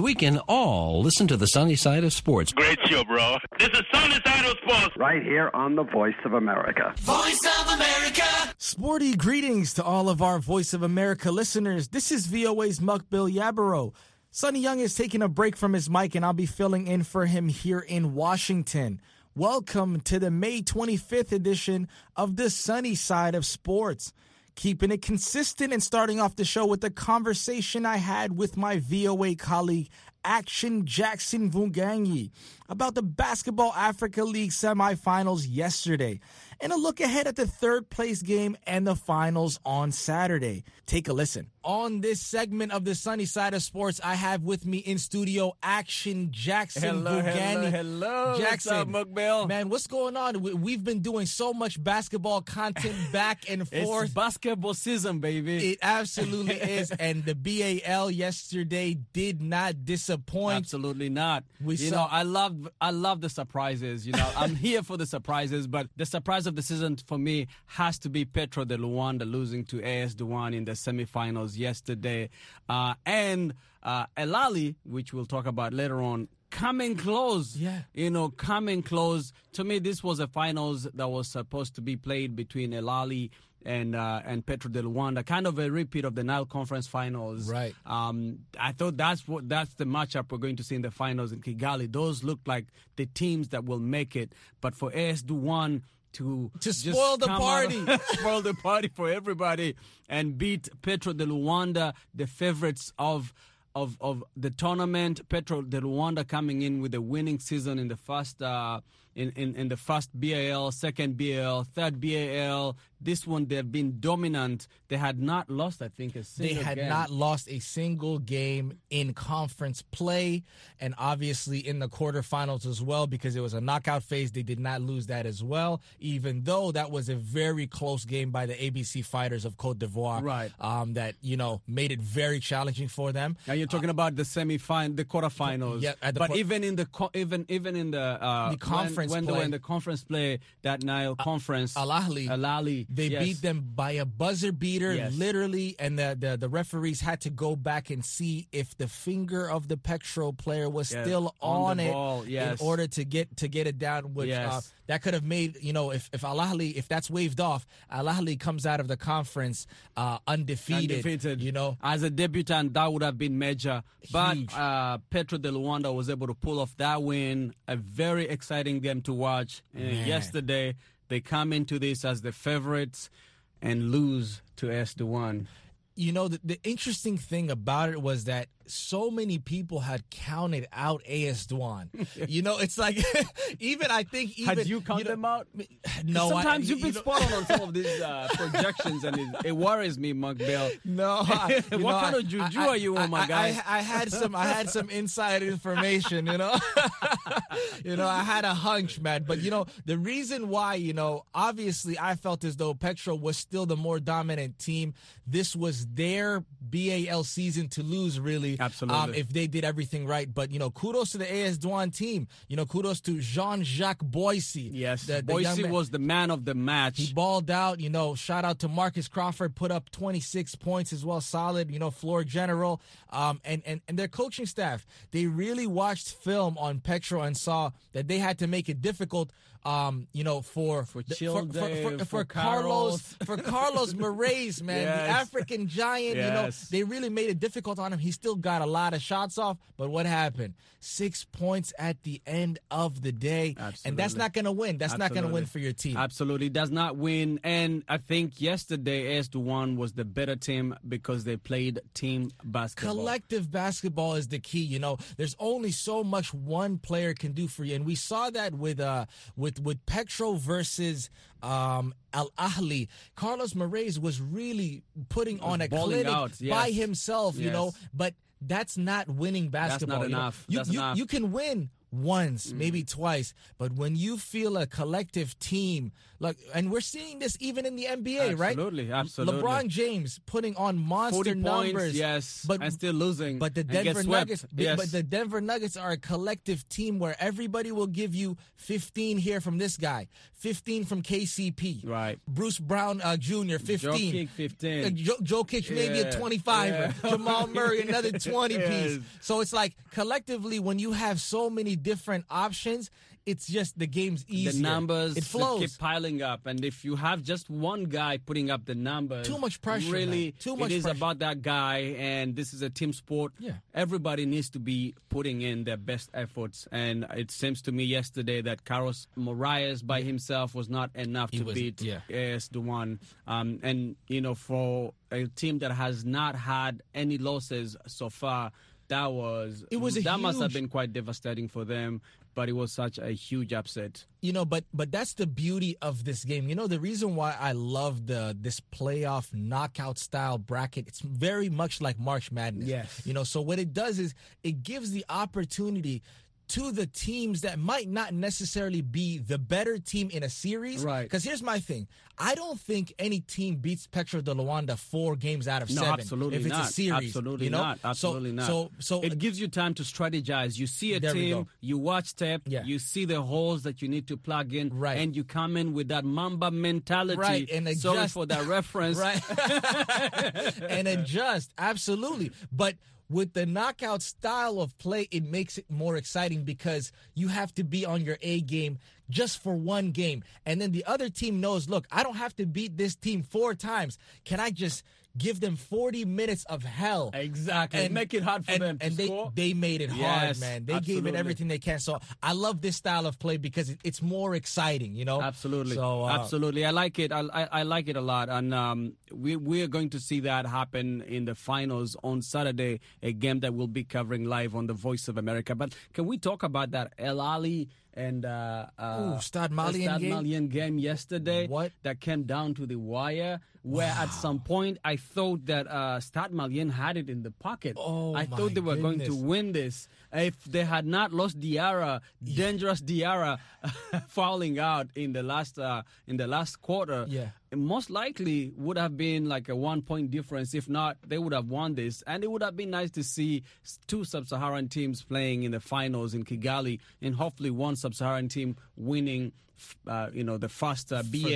we can all listen to the sunny side of sports. Great show, bro. This is Sunny Side of Sports. Right here on the Voice of America. Voice of America. Sporty greetings to all of our Voice of America listeners. This is VOA's Mukbil Yabaro. Sonny Young is taking a break from his mic, and I'll be filling in for him here in Washington. Welcome to the May 25th edition of the Sunny Side of Sports. Keeping it consistent and starting off the show with the conversation I had with my VOA colleague, Action Jackson Vunganyi, about the Basketball Africa League semifinals yesterday, and a look ahead at the third-place game and the finals on Saturday. Take a listen. On this segment of the Sunny Side of Sports, I have with me in studio Action Jackson Vunganyi. Hello. Jackson, What's up, Mukbil? Man, what's going on? We've been doing so much basketball content back and forth. It's basketball season, baby. It absolutely is, and the BAL yesterday did not disappoint. Absolutely not. I love the surprises. I'm here for the surprises, but the surprise of the season for me has to be Petro de Luanda losing to AS Douane in the semifinals yesterday, and El-Ahly, which we'll talk about later on, coming close. Yeah. Coming close. To me, this was a finals that was supposed to be played between El-Ahly and Petro de Luanda, kind of a repeat of the Nile Conference Finals. Right. I thought that's the matchup we're going to see in the finals in Kigali. Those look like the teams that will make it. But for AS Douane to spoil the party, spoil the party for everybody, and beat Petro de Luanda, the favorites of the tournament. Petro de Luanda coming in with a winning season in the first in the first BAL, second BAL, third BAL. This one, they've been dominant. They had not lost, I think, a single game. They had not lost a single game in conference play, and obviously in the quarterfinals as well, because it was a knockout phase. They did not lose that as well, even though that was a very close game by the ABC Fighters of Cote d'Ivoire. Right. That, made it very challenging for them. Now you're talking about the the quarterfinals. Yeah, even in the conference when play, they were in the conference play, that Nile Conference, El-Ahly, they beat them by a buzzer beater, literally, and the referees had to go back and see if the finger of the Petro player was still on it ball, in order to get it down, which that could have made, if El-Ahly, if that's waved off, El-Ahly comes out of the conference undefeated. As a debutant, that would have been major. Huge. But Petro de Luanda was able to pull off that win. A very exciting game to watch. Yesterday, they come into this as the favorites and lose to AS Douane. The interesting thing about it was that so many people had counted out AS Douane. It's like, had you counted them out? No. Sometimes you've been spot on some of these projections, and it worries me, Mukbil. No. What kind of juju are you on, my guy? I had some inside information, I had a hunch, man. But, the reason why, obviously I felt as though Petro was still the more dominant team. This was their BAL season to lose, really. Absolutely. If they did everything right. But, kudos to the AS Douane team. Kudos to Jean-Jacques Boissy. Yes, Boissy was the man of the match. He balled out. Shout out to Marcus Crawford, put up 26 points as well. Solid, floor general. And their coaching staff, they really watched film on Petro and saw that they had to make it difficult, for Carlos Moraes, man, the African giant. They really made it difficult on him. He still got a lot of shots off, but what happened? 6 points at the end of the day. Absolutely. And that's not going to win. That's not going to win for your team. Absolutely, does not win. And I think yesterday AS Douane was the better team because they played team basketball. Collective basketball is the key. There's only so much one player can do for you, and we saw that with Petro versus El-Ahly. Carlos Moraes was really putting on a clinic by himself, but that's not winning basketball. That's not enough. You can win once, maybe twice. But when you feel a collective team, like, and we're seeing this even in the NBA, right? Absolutely. LeBron James putting on monster 40 numbers, points, yes, and still losing. But the and get Denver swept. Nuggets, yes. but the Denver Nuggets are a collective team where everybody will give you 15 here from this guy, 15 from KCP, Right. Bruce Brown Jr. 15, Jokic, 15. Jokic maybe a 25, Jamal Murray another 20 piece. So it's like collectively when you have so many different options, it's just the game's easier. The numbers it flows. keep piling up, and if you have just one guy putting up the numbers, Too much pressure, Really, man. Too much it is pressure. about that guy, and this is a team sport. Yeah. Everybody needs to be putting in their best efforts, and it seems to me yesterday that Carlos Moraes by himself was not enough to beat AS Douanes. And for a team that has not had any losses so far, that must have been quite devastating for them. But it was such a huge upset. But that's the beauty of this game. The reason why I love this playoff knockout style bracket, it's very much like March Madness. Yes. So what it does is it gives the opportunity to the teams that might not necessarily be the better team in a series. Right. Because here's my thing. I don't think any team beats Petro de Luanda 4 games out of 7. No, absolutely if it's not. a series. Absolutely not. Absolutely not. So it gives you time to strategize. You see a team, you watch tape, you see the holes that you need to plug in, right. and you come in with that Mamba mentality. Right, and adjust. Sorry for that reference. Right. And adjust. Absolutely. But with the knockout style of play, it makes it more exciting because you have to be on your A game just for one game. And then the other team knows, look, I don't have to beat this team 4 times. Can I just give them 40 minutes of hell? Exactly. And make it hard for them to score. They made it hard, man. They gave it everything they can. So I love this style of play because it's more exciting, Absolutely. So, absolutely. I like it. I like it a lot. And we are going to see that happen in the finals on Saturday, a game that we'll be covering live on the Voice of America. But can we talk about that El Ali and Stade Malien game yesterday? What? That came down to the wire, where at some point I thought that Stade Malien had it in the pocket. I thought they were going to win this. If they had not lost Diarra, dangerous Diarra, fouling out in the last quarter, it most likely would have been like a 1-point difference. If not, they would have won this. And it would have been nice to see 2 Sub-Saharan teams playing in the finals in Kigali, and hopefully one Sub-Saharan team winning the first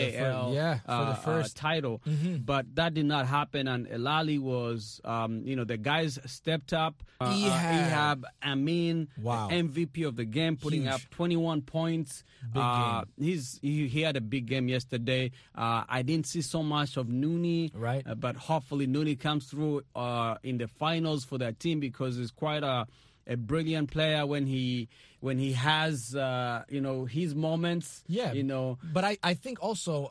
BAL title. Mm-hmm. But that did not happen, and El Ali was, the guys stepped up. Ehab Amin, MVP of the game, putting up 21 points. Big game. He had a big game yesterday. I didn't see so much of Nooni, right? But hopefully Nooni comes through in the finals for that team, because he's quite a brilliant player when he has his moments. But I think also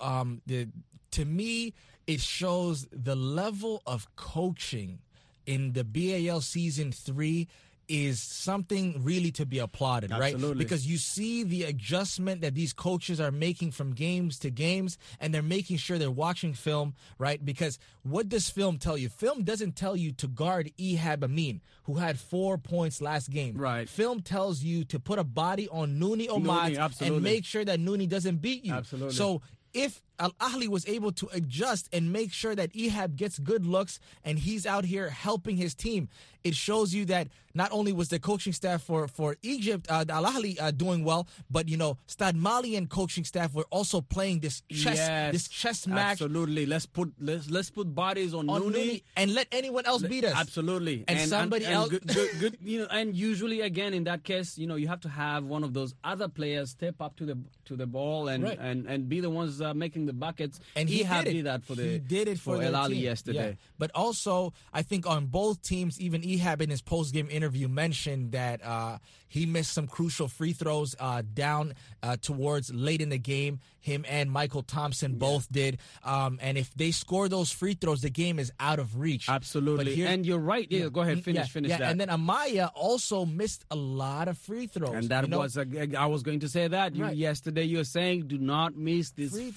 to me it shows the level of coaching in the BAL season 3 is something really to be applauded. Absolutely. Right? Because you see the adjustment that these coaches are making from games to games, and they're making sure they're watching film, right? Because what does film tell you? Film doesn't tell you to guard Ehab Amin, who had 4 points last game. Right. Film tells you to put a body on Nooni Omad and make sure that Nooni doesn't beat you. Absolutely. So if Al Ahly was able to adjust and make sure that Ehab gets good looks and he's out here helping his team, it shows you that not only was the coaching staff for Egypt, Al Ahly doing well, but Stade Malien coaching staff were also playing this chess match. Absolutely, let's put bodies on Nooni and let anyone else beat us. Absolutely, and somebody else. Good, and usually again in that case, you have to have one of those other players step up to the ball and be the ones making the buckets. And he did that for El Ahly yesterday. Yeah. But also, I think on both teams, even Ehab in his post-game interview mentioned that he missed some crucial free throws down towards late in the game. Him and Michael Thompson both did. And if they score those free throws, the game is out of reach. Absolutely. And you're right. Yeah, go ahead. Finish that. And then Amaya also missed a lot of free throws. And that was, I was going to say that. Yesterday you were saying, do not miss these free throws.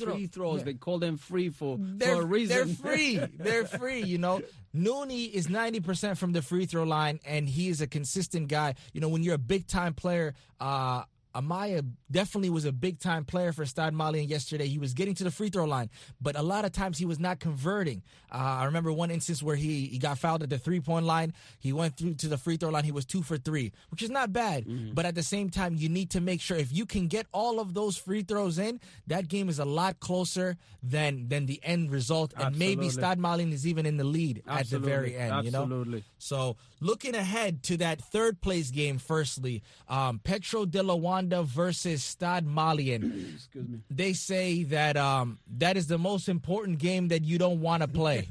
throws. Yeah. They call them free for a reason. They're free. They're free, you know. Nooney is 90% from the free throw line, and he is a consistent guy. You know, when you're a big-time player, Amaya definitely was a big-time player for Stade Malien yesterday. He was getting to the free throw line, but a lot of times he was not converting. I remember one instance where he got fouled at the three-point line. He went through to the free throw line. He was 2 for 3, which is not bad. But at the same time, you need to make sure if you can get all of those free throws in, that game is a lot closer than the end result. And maybe Stade Malien is even in the lead at the very end. Absolutely. You know? So looking ahead to that third-place game, firstly, Petro de Luanda versus Stade Malien. Excuse me. They say that that is the most important game that you don't want to play.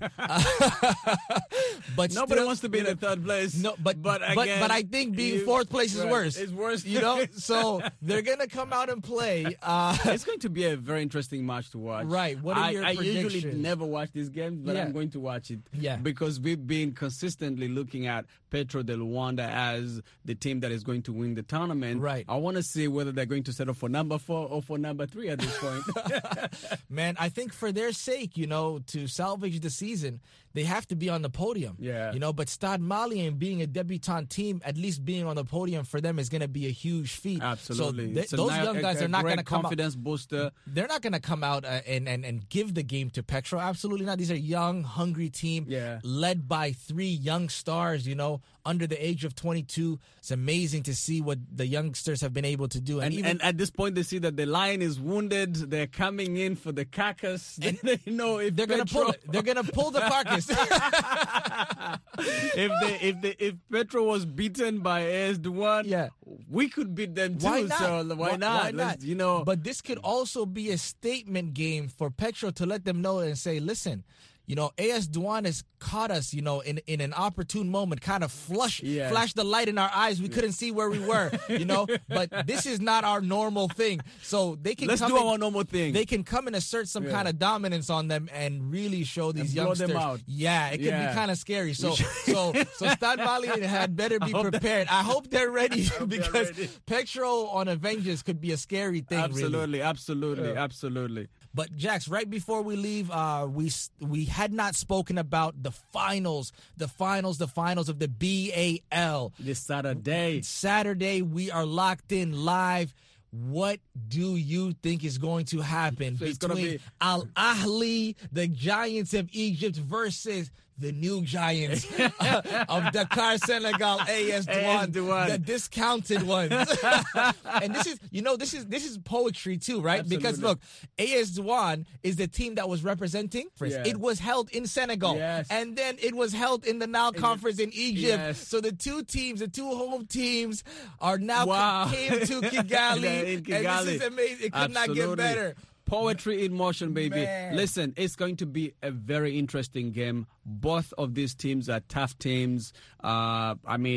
But Nobody still, wants to be in the third place. No, but again, I think being fourth place is worse. It's worse. You know, so they're gonna come out and play. It's going to be a very interesting match to watch. Right. What are your I predictions? usually never watch these games, but Yeah. I'm going to watch it. Yeah. Because we've been consistently looking at Petro de Luanda as the team that is going to win the tournament. Right. I want to see whether they're going to settle for number 4 or for number 3 at this point. Man, I think for their sake, you know, to salvage the season, they have to be on the podium. Yeah. You know, but Stade Malien being a debutante team, at least being on the podium for them is going to be a huge feat. Absolutely. So those young guys are not going to come out. confidence booster. They're not going to come out and give the game to Petro. Absolutely not. These are young, hungry team led by 3 young stars, you know, under the age of 22. It's amazing to see what the youngsters have been able to do. And at this point, they see that the lion is wounded. They're coming in for the carcass. And they know if they're going to pull it. They're going to pull the carcass. if Petro was beaten by AS Douane, we could beat them too. Why not? So why not? Why not? You know, but this could also be a statement game for Petro to let them know and say, listen, you know, AS Douane has caught us, you know, in an opportune moment, kind of flashed the light in our eyes. We couldn't see where we were, you know, but this is not our normal thing. So they can let's do our normal thing. They can come and assert some kind of dominance on them and really show these youngsters. Blow them out. Yeah, it can be kind of scary. So Stade Malien had better be prepared. I hope they're ready because Petro on Avengers could be a scary thing. Absolutely. Absolutely. But Jax, right before we leave, we had not spoken about the finals of the BAL. This Saturday. Saturday, we are locked in live. What do you think is going to happen between Al Ahly, the Giants of Egypt, versus the new Giants of Dakar, Senegal, AS Douane, the discounted ones? And this is poetry too, right? Absolutely. Because look, AS Douane is the team that was representing. It was held in Senegal, and then it was held in the Nile Conference in Egypt. So the two home teams are now came to Kigali. In Kigali. And this is amazing. It could not get better. Poetry in motion, baby. Man. Listen, it's going to be a very interesting game. Both of these teams are tough teams. I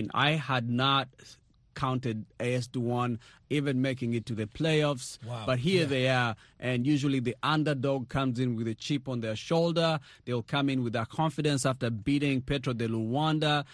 had not counted AS Douane even making it to the playoffs. But here they are. And usually the underdog comes in with a chip on their shoulder. They'll come in with that confidence after beating Petro de Luanda.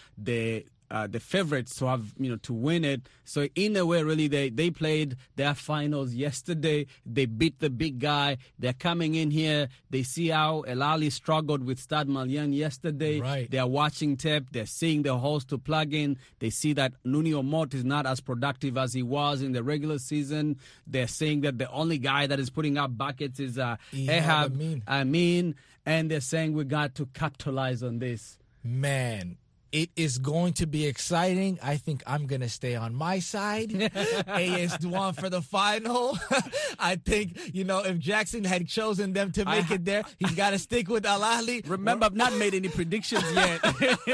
The favorites to have, to win it. So in a way, really, they played their finals yesterday. They beat the big guy. They're coming in here. They see how El Ahly struggled with Stade Malien yesterday. Right. They're watching tape. They're seeing the holes to plug in. They see that Nuni Omot is not as productive as he was in the regular season. They're saying that the only guy that is putting up buckets is Ehab Amin. And they're saying we got to capitalize on this. Man, it is going to be exciting. I think I'm going to stay on my side. AS Douane for the final. I think, if Jackson had chosen them to make it there, he's got to stick with Al Ahly. Remember, I've not made any predictions yet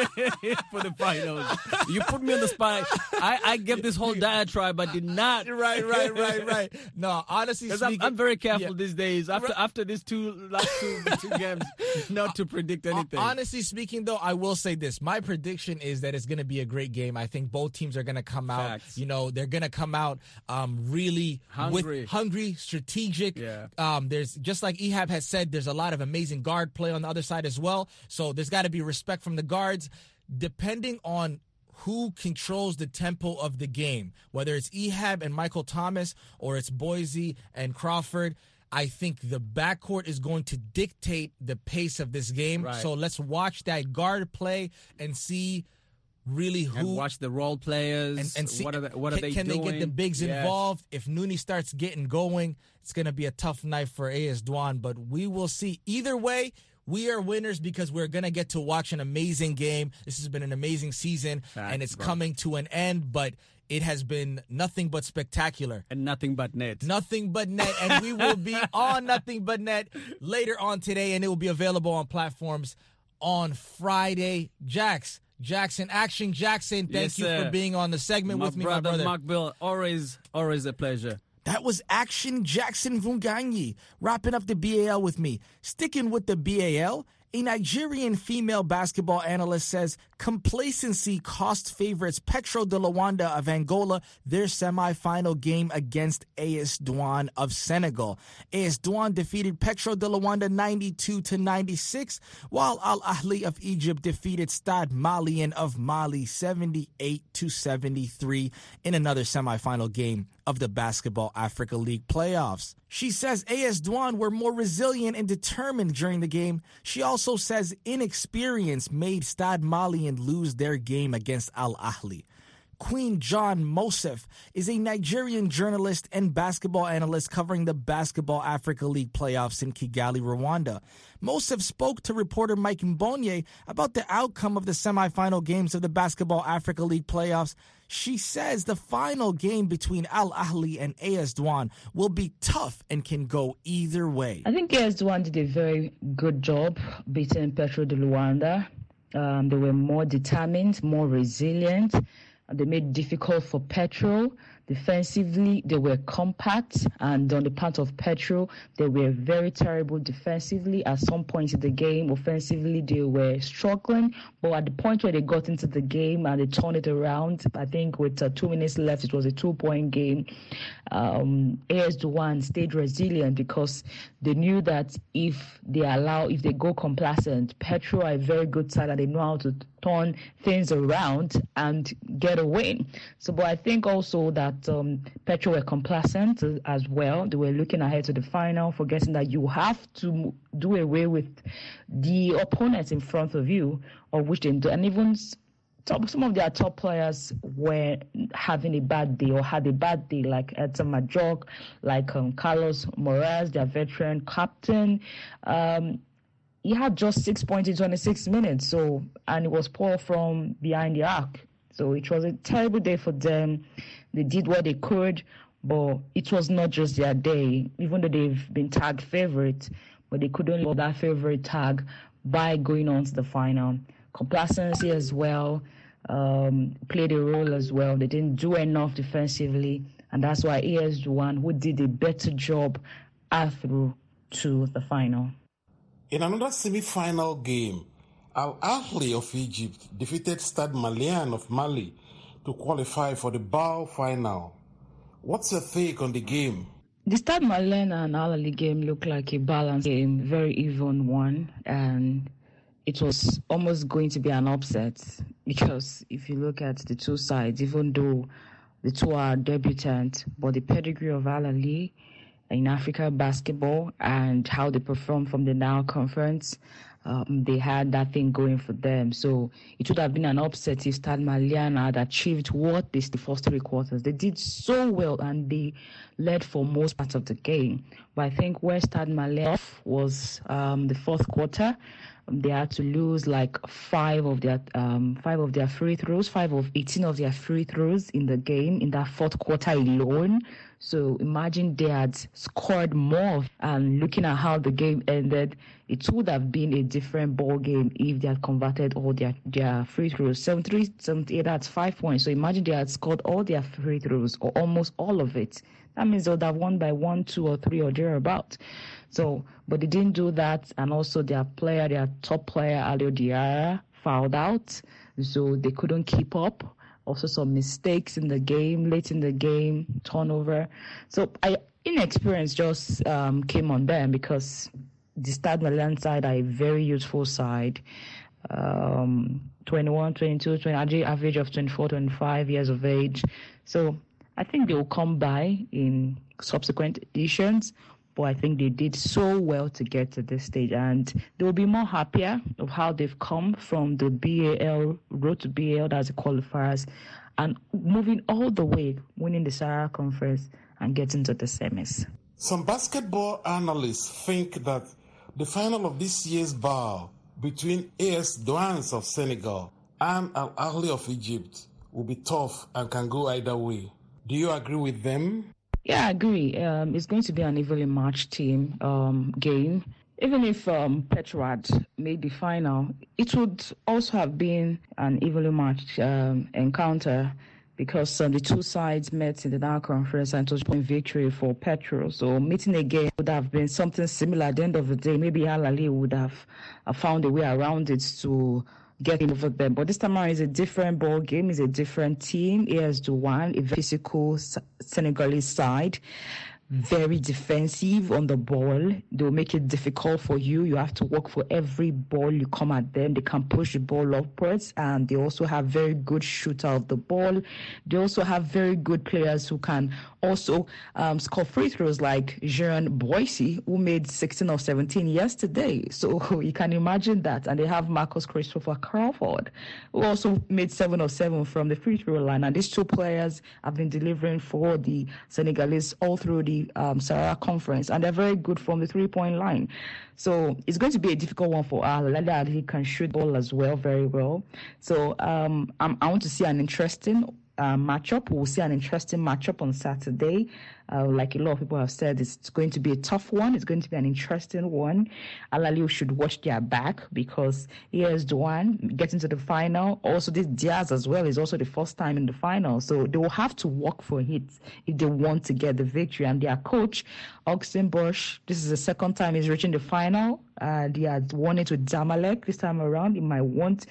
for the finals. You put me on the spot. I gave this whole diatribe. I did not. Right. No, honestly speaking, I'm very careful these days. After these last two games, not to predict anything. Honestly speaking, though, I will say this. My prediction is that it's going to be a great game. I think both teams are going to come out. Facts. They're going to come out really hungry, strategic. Yeah. There's, just like Ehab has said, there's a lot of amazing guard play on the other side as well. So there's got to be respect from the guards. Depending on who controls the tempo of the game, whether it's Ehab and Michael Thomas or it's Boise and Crawford, I think the backcourt is going to dictate the pace of this game. Right. So let's watch that guard play and see really who. And watch the role players. And see what are they doing? Can they get the bigs Yes. involved? If Nooney starts getting going, it's going to be a tough night for AS Douane. But we will see. Either way, we are winners because we're going to get to watch an amazing game. This has been an amazing season, and it's coming to an end. But it has been nothing but spectacular. And nothing but net. Nothing but net. And we will be on Nothing But Net later on today, and it will be available on platforms on Friday. Jackson, Action Jackson, thank you for being on the segment with me, my brother. Mark Bill, always a pleasure. That was Action Jackson Vunganyi wrapping up the BAL with me. Sticking with the BAL, a Nigerian female basketball analyst says complacency cost favorites Petro de Luanda of Angola their semifinal game against AS Douane of Senegal. AS Douane defeated Petro de Luanda 92-96, while Al Ahly of Egypt defeated Stade Malien of Mali 78-73 in another semifinal game of the Basketball Africa League playoffs. She says AS Douane were more resilient and determined during the game. She also says inexperience made Stade Malien lose their game against Al Ahly. Queen John Mosef is a Nigerian journalist and basketball analyst covering the Basketball Africa League playoffs in Kigali, Rwanda. Mosef spoke to reporter Mike Mbonye about the outcome of the semifinal games of the Basketball Africa League playoffs. She says the final game between Al Ahly and AS Douane will be tough and can go either way. I think AS Douane did a very good job beating Petro de Luanda. They were more determined, more resilient. They made it difficult for Petro. Defensively, they were compact, and on the part of Petro, they were very terrible defensively. At some point in the game, offensively, they were struggling. But at the point where they got into the game and they turned it around, I think with 2 minutes left, it was a 2-point game. AS Douane stayed resilient because they knew that if they go complacent, Petro are a very good side and they know how to turn things around and get a win. So, but I think also that Petro were complacent as well. They were looking ahead to the final, forgetting that you have to do away with the opponents in front of you, of which they do. And even some of their top players were having a bad day or had a bad day, like Edson Majok, like Carlos Moraes, their veteran captain. He had just 6 points in 26 minutes, and it was poor from behind the arc. So it was a terrible day for them. They did what they could, but it was not just their day, even though they've been tagged favorite, but they couldn't hold that favorite tag by going on to the final. Complacency as well played a role as well. They didn't do enough defensively, and that's why AS Douane, who did a better job, are through to the final. In another semi-final game, Al Ahly of Egypt defeated Stade Malien of Mali to qualify for the BAL final. What's your take on the game? The Stade Malien and Al Ahly game looked like a balanced game, very even one, and it was almost going to be an upset because if you look at the two sides, even though the two are debutants, but the pedigree of Al Ahly in Africa basketball and how they performed from the Nile Conference, they had that thing going for them. So it would have been an upset if Stade Malien had achieved what the first 3 quarters. They did so well and they led for most parts of the game. But I think where Stade Malien was the fourth quarter, they had to lose like 5 of their free throws, 5 of 18 of their free throws in the game in that fourth quarter alone. So imagine they had scored more, and looking at how the game ended, it would have been a different ball game if they had converted all their free throws. 73, 78, that's 5 points. So imagine they had scored all their free throws or almost all of it. That means they would have won by 1, 2, or 3 or thereabout. So, but they didn't do that, and also their top player, Alio Diarra, fouled out, so they couldn't keep up. Also some mistakes in the game, late in the game, turnover. So inexperience just came on them because the Stade Malien side are a very youthful side. 21, 22, 20, average of 24, 25 years of age. So I think they will come by in subsequent editions. but I think they did so well to get to this stage, and they will be more happier of how they've come from the BAL, road to BAL, that's the qualifiers, and moving all the way, winning the Sahara Conference and getting to the semis. Some basketball analysts think that the final of this year's BAL between AS Douanes of Senegal and Al Ahly of Egypt will be tough and can go either way. Do you agree with them? Yeah, I agree. It's going to be an evenly matched team game. Even if Petro had made the final, it would also have been an evenly matched encounter because the two sides met in the Sahara Conference and it was a victory for Petro. So meeting again would have been something similar at the end of the day. Maybe Al Ahly would have found a way around it to get over them. But this time around is a different ball game, is a different team. AS Douanes, a physical Senegalese side, very defensive on the ball. They'll make it difficult for you. You have to work for every ball you come at them. They can push the ball upwards, and they also have very good shooter of the ball. They also have very good players who can also score free throws, like Jean Boissy, who made 16 of 17 yesterday. So you can imagine that. And they have Marcus Christopher Crawford, who also made 7 of 7 from the free throw line. And these two players have been delivering for the Senegalese all through the Sahara Conference, and they're very good from the three-point line. So it's going to be a difficult one for Al Ahly. He can shoot ball as well, very well. So I want to see an interesting matchup. We'll see an interesting matchup on Saturday. Like a lot of people have said, it's going to be a tough one. It's going to be an interesting one. Al Ahly should watch their back because AS Douanes getting to the final. Also, this Diaz as well is also the first time in the final. So they will have to work for it if they want to get the victory. And their coach, Augustin Bosch, this is the second time he's reaching the final. He had won it with Zamalek this time around. He might want,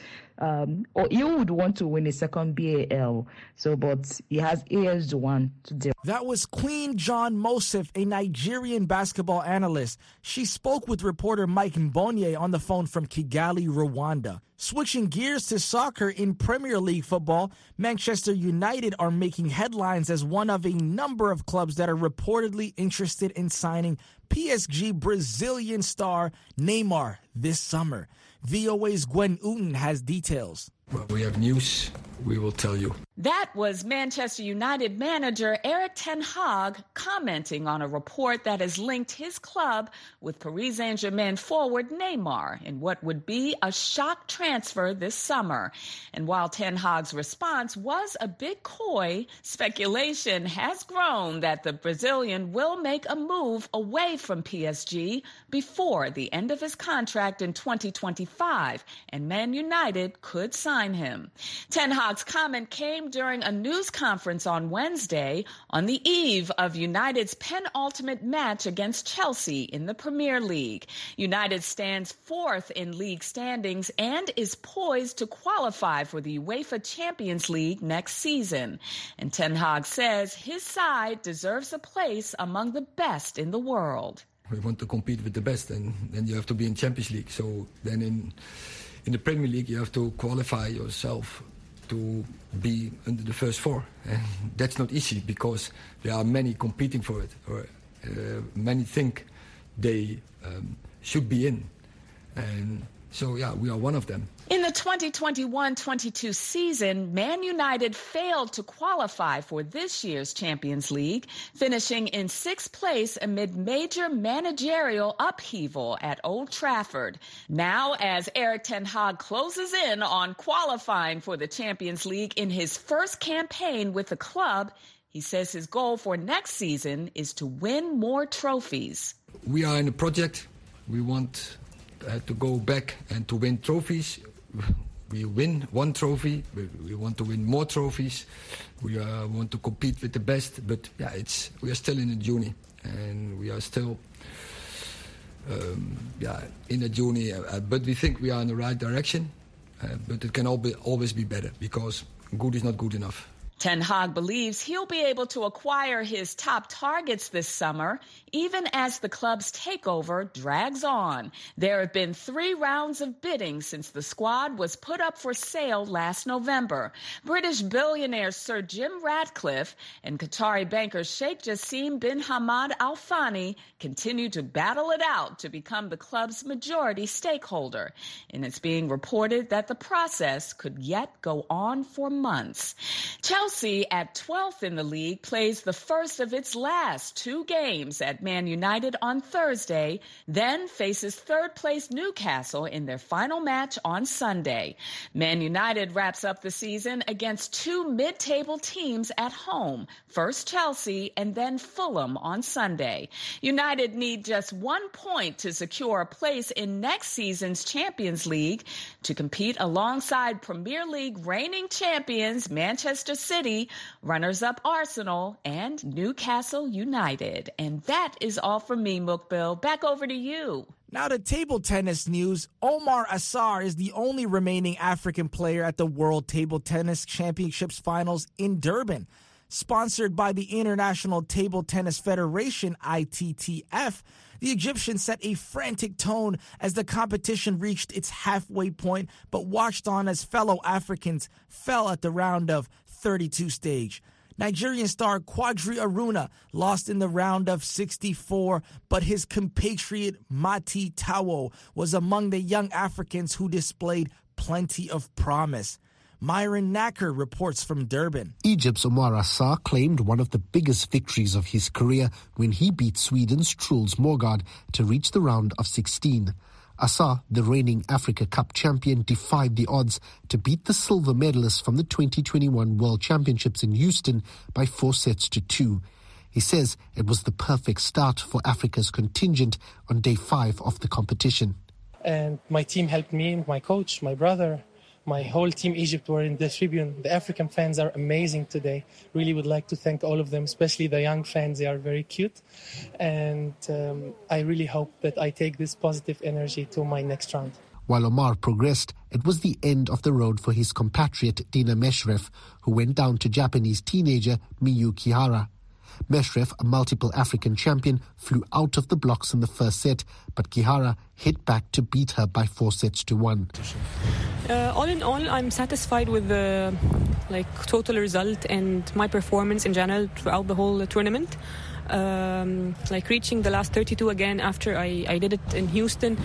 or he would want to win a second BAL. So, but he has AS Douanes to deal. That was Queen John Mosif, a Nigerian basketball analyst. She spoke with reporter Mike Mbonye on the phone from Kigali, Rwanda. Switching gears to soccer in Premier League football, Manchester United are making headlines as one of a number of clubs that are reportedly interested in signing PSG Brazilian star Neymar this summer. VOA's Gwen Uten has details. Well, we have news. We will tell you. That was Manchester United manager Erik ten Hag commenting on a report that has linked his club with Paris Saint-Germain forward Neymar in what would be a shock transfer this summer. And while ten Hag's response was a bit coy, speculation has grown that the Brazilian will make a move away from PSG before the end of his contract in 2025, and Man United could sign him. Ten Hag's comment came during a news conference on Wednesday on the eve of United's penultimate match against Chelsea in the Premier League. United stands fourth in league standings and is poised to qualify for the UEFA Champions League next season. And Ten Hag says his side deserves a place among the best in the world. We want to compete with the best, and then you have to be in Champions League. So then in the Premier League, you have to qualify yourself to be under the first four. And that's not easy because there are many competing for it, or many think they should be in. And so, yeah, we are one of them. In the 2021-22 season, Man United failed to qualify for this year's Champions League, finishing in sixth place amid major managerial upheaval at Old Trafford. Now, as Erik ten Hag closes in on qualifying for the Champions League in his first campaign with the club, he says his goal for next season is to win more trophies. We are in a project. We want to go back and to win trophies. We win one trophy. We want to win more trophies. We want to compete with the best. But yeah, we are still in a journey, and we are still in a journey. But we think we are in the right direction. But it can always be better because good is not good enough. Ten Hag believes he'll be able to acquire his top targets this summer, even as the club's takeover drags on. There have been 3 rounds of bidding since the squad was put up for sale last November. British billionaire Sir Jim Ratcliffe and Qatari banker Sheikh Jassim bin Hamad Al Thani continue to battle it out to become the club's majority stakeholder. And it's being reported that the process could yet go on for months. Chelsea, at 12th in the league, plays the first of its last 2 games at Man United on Thursday, then faces third-place Newcastle in their final match on Sunday. Man United wraps up the season against 2 mid-table teams at home, first Chelsea and then Fulham on Sunday. United need just 1 point to secure a place in next season's Champions League to compete alongside Premier League reigning champions Manchester City, runners-up Arsenal, and Newcastle United. And that is all from me, Mukbil. Back over to you. Now to table tennis news. Omar Assar is the only remaining African player at the World Table Tennis Championships Finals in Durban. Sponsored by the International Table Tennis Federation, ITTF, the Egyptian set a frantic tone as the competition reached its halfway point, but watched on as fellow Africans fell at the round of 32 stage. Nigerian star Quadri Aruna lost in the round of 64, but his compatriot Mati Tawo was among the young Africans who displayed plenty of promise. Myron Nacker reports from Durban. Egypt's Omar Assar claimed one of the biggest victories of his career when he beat Sweden's Truls Morgard to reach the round of 16. Assar, the reigning Africa Cup champion, defied the odds to beat the silver medalist from the 2021 World Championships in Houston by 4 sets to 2. He says it was the perfect start for Africa's contingent on day 5 of the competition. And my team helped me, my coach, my brother, my whole team Egypt were in the tribune. The African fans are amazing today. Really would like to thank all of them, especially the young fans. They are very cute. And I really hope that I take this positive energy to my next round. While Omar progressed, it was the end of the road for his compatriot Dina Meshref, who went down to Japanese teenager Miyu Kihara. Meshref, a multiple African champion, flew out of the blocks in the first set, but Kihara hit back to beat her by 4 sets to 1. All in all, I'm satisfied with the total result and my performance in general throughout the whole tournament. Reaching the last 32 again after I did it in Houston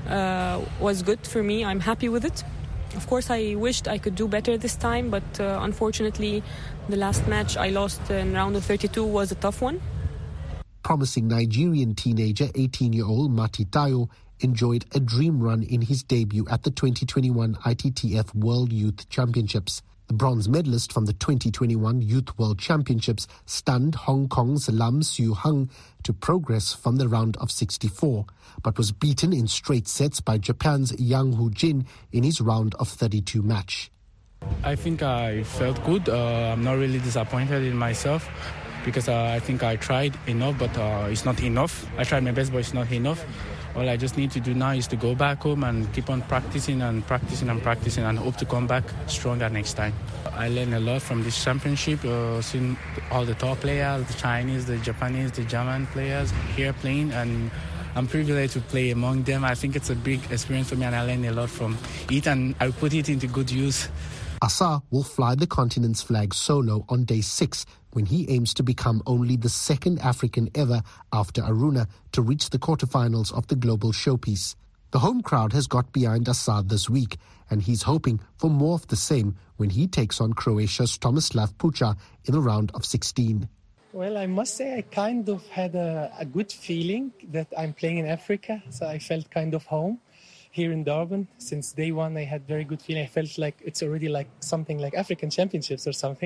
was good for me. I'm happy with it. Of course, I wished I could do better this time, but unfortunately, the last match I lost in round of 32 was a tough one. Promising Nigerian teenager, 18-year-old Mati Tayo, enjoyed a dream run in his debut at the 2021 ITTF World Youth Championships. The bronze medalist from the 2021 Youth World Championships stunned Hong Kong's Lam Siu Hung to progress from the round of 64, but was beaten in straight sets by Japan's Yang Hu Jin in his round of 32 match. I think I felt good. I'm not really disappointed in myself because I think I tried enough, but it's not enough. I tried my best, but it's not enough. All I just need to do now is to go back home and keep on practicing and hope to come back stronger next time. I learned a lot from this championship, seeing all the top players, the Chinese, the Japanese, the German players here playing, and I'm privileged to play among them. I think it's a big experience for me and I learned a lot from it and I put it into good use. Assar will fly the continent's flag solo on day 6 when he aims to become only the second African ever after Aruna to reach the quarterfinals of the global showpiece. The home crowd has got behind Assar this week and he's hoping for more of the same when he takes on Croatia's Tomislav Pucha in the round of 16. Well, I must say I kind of had a good feeling that I'm playing in Africa, so I felt kind of home. Here in Durban, since day one, I had very good feeling. I felt like it's already like something like African Championships or something.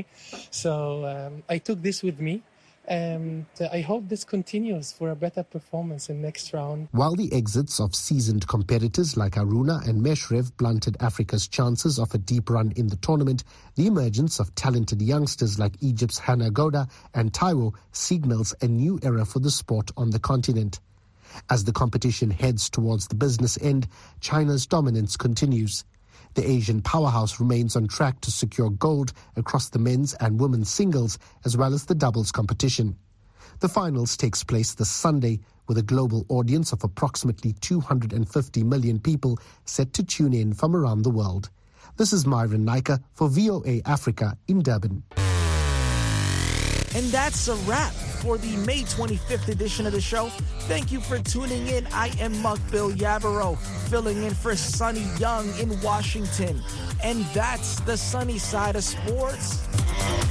So I took this with me, and I hope this continues for a better performance in next round. While the exits of seasoned competitors like Aruna and Meshref blunted Africa's chances of a deep run in the tournament, the emergence of talented youngsters like Egypt's Hannah Gouda and Taiwo signals a new era for the sport on the continent. As the competition heads towards the business end, China's dominance continues. The Asian powerhouse remains on track to secure gold across the men's and women's singles as well as the doubles competition. The finals takes place this Sunday with a global audience of approximately 250 million people set to tune in from around the world. This is Myron Naika for VOA Africa in Durban. And that's a wrap for the May 25th edition of the show. Thank you for tuning in. I am Mukbil Yabaro, filling in for Sonny Young in Washington. And that's the sunny side of sports.